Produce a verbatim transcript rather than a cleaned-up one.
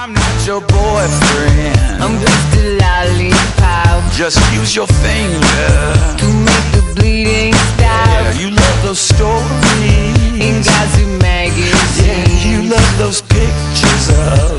I'm not your boyfriend. I'm just a lollipop. Just use your finger to make the bleeding stop. Yeah, you love those stories in gossip magazines. Yeah, you love those pictures of